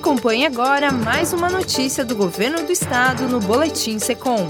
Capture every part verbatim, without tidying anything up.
Acompanhe agora mais uma notícia do Governo do Estado no Boletim Secom.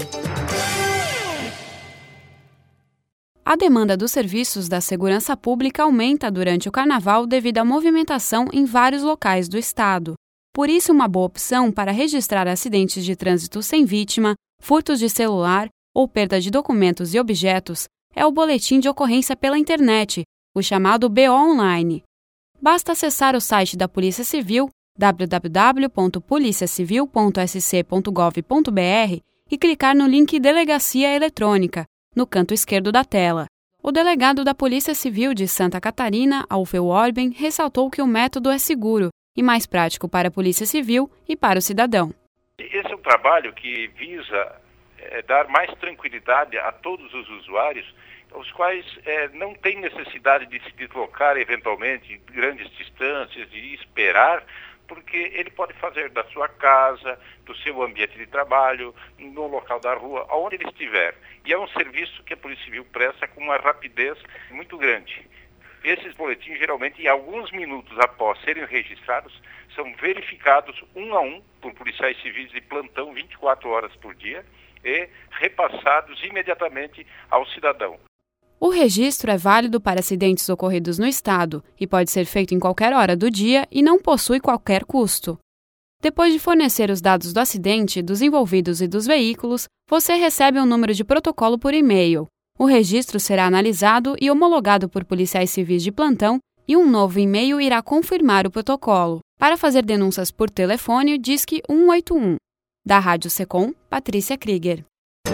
A demanda dos serviços da segurança pública aumenta durante o Carnaval devido à movimentação em vários locais do estado. Por isso, uma boa opção para registrar acidentes de trânsito sem vítima, furtos de celular ou perda de documentos e objetos é o boletim de ocorrência pela internet, o chamado B O Online. Basta acessar o site da Polícia Civil, w w w ponto policia civil ponto s c ponto gov ponto b r, e clicar no link Delegacia Eletrônica, no canto esquerdo da tela. O delegado da Polícia Civil de Santa Catarina, Alfeu Orben, ressaltou que o método é seguro e mais prático para a Polícia Civil e para o cidadão. Esse é um trabalho que visa é, dar mais tranquilidade a todos os usuários, os quais é, não têm necessidade de se deslocar eventualmente grandes distâncias, de esperar, porque ele pode fazer da sua casa, do seu ambiente de trabalho, no local da rua, aonde ele estiver. E é um serviço que a Polícia Civil presta com uma rapidez muito grande. Esses boletins, geralmente, em alguns minutos após serem registrados, são verificados um a um por policiais civis de plantão vinte e quatro horas por dia e repassados imediatamente ao cidadão. O registro é válido para acidentes ocorridos no estado e pode ser feito em qualquer hora do dia e não possui qualquer custo. Depois de fornecer os dados do acidente, dos envolvidos e dos veículos, você recebe um número de protocolo por e-mail. O registro será analisado e homologado por policiais civis de plantão e um novo e-mail irá confirmar o protocolo. Para fazer denúncias por telefone, disque um oito um. Da Rádio Secom, Patrícia Krieger.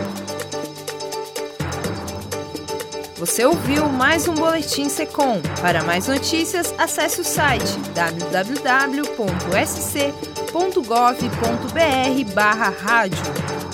Você ouviu mais um Boletim Secom. Para mais notícias, acesse o site w w w ponto s c ponto gov ponto b r barra rádio.